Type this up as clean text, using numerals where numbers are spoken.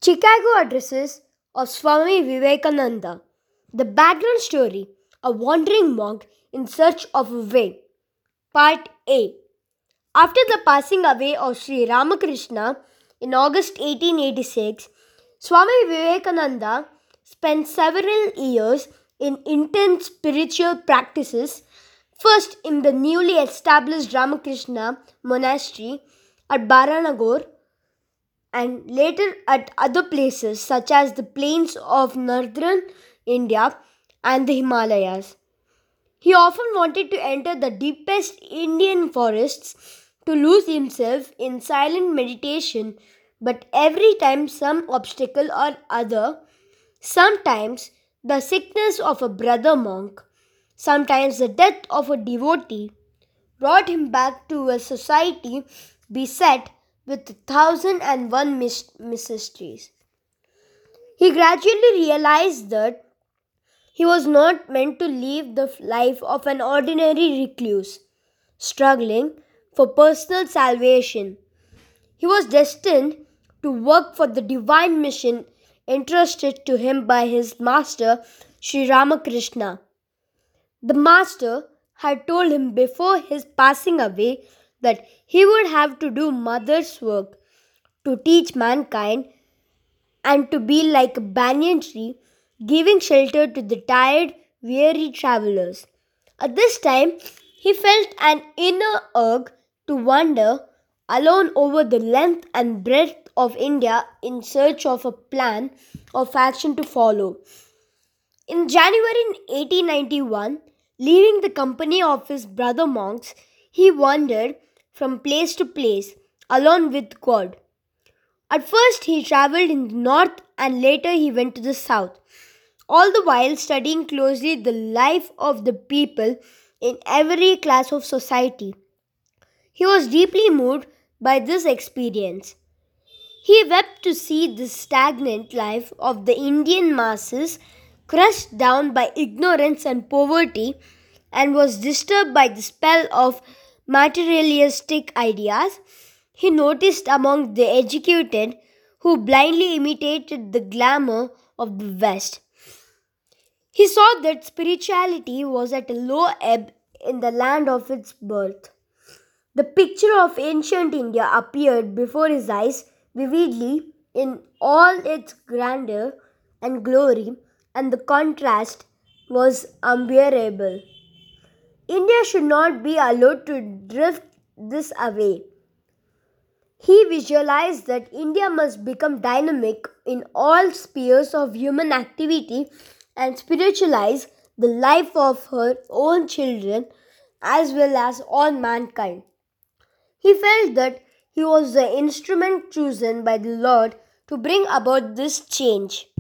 Chicago Addresses of Swami Vivekananda. The background story: A wandering monk in search of a way. Part A. After the passing away of Sri Ramakrishna in August 1886, Swami Vivekananda spent several years in intense spiritual practices, first in the newly established Ramakrishna monastery at Baranagore and later at other places such as the plains of northern India and the Himalayas. He often wanted to enter the deepest Indian forests to lose himself in silent meditation, but every time some obstacle or other, sometimes the sickness of a brother monk, sometimes the death of a devotee, brought him back to a society beset with 1001 mysteries. He gradually realized that he was not meant to live the life of an ordinary recluse, struggling for personal salvation. He was destined to work for the divine mission entrusted to him by his master, Sri Ramakrishna. The master had told him before his passing away that he would have to do mother's work to teach mankind and to be like a banyan tree, giving shelter to the tired, weary travelers. At this time, he felt an inner urge to wander alone over the length and breadth of India in search of a plan of action to follow. In January 1891, leaving the company of his brother monks, he wandered from place to place alone with God. At first, he traveled in the north and later he went to the south, all the while studying closely the life of the people in every class of society. He was deeply moved by this experience. He wept to see the stagnant life of the Indian masses crushed down by ignorance and poverty and was disturbed by the spell of materialistic ideas. He noticed among the educated who blindly imitated the glamour of the West. He saw that spirituality was at a low ebb in the land of its birth. The picture of ancient India appeared before his eyes vividly in all its grandeur and glory, and the contrast was unbearable. India should not be allowed to drift this away. He visualized that India must become dynamic in all spheres of human activity and spiritualize the life of her own children as well as all mankind. He felt that he was the instrument chosen by the Lord to bring about this change.